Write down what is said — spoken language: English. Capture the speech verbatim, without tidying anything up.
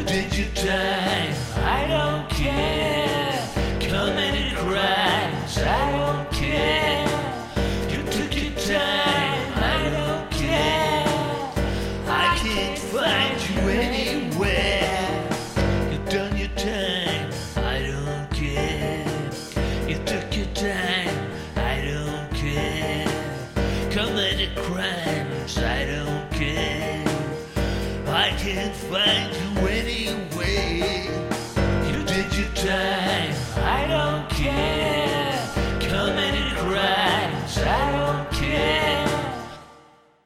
did your time, I don't care. Committed crimes, I don't care. You took your time, I don't care. I can't find you anywhere. You've done your time, I don't care. You took your time, I don't care. Committed crimes, I don't care. I can't find you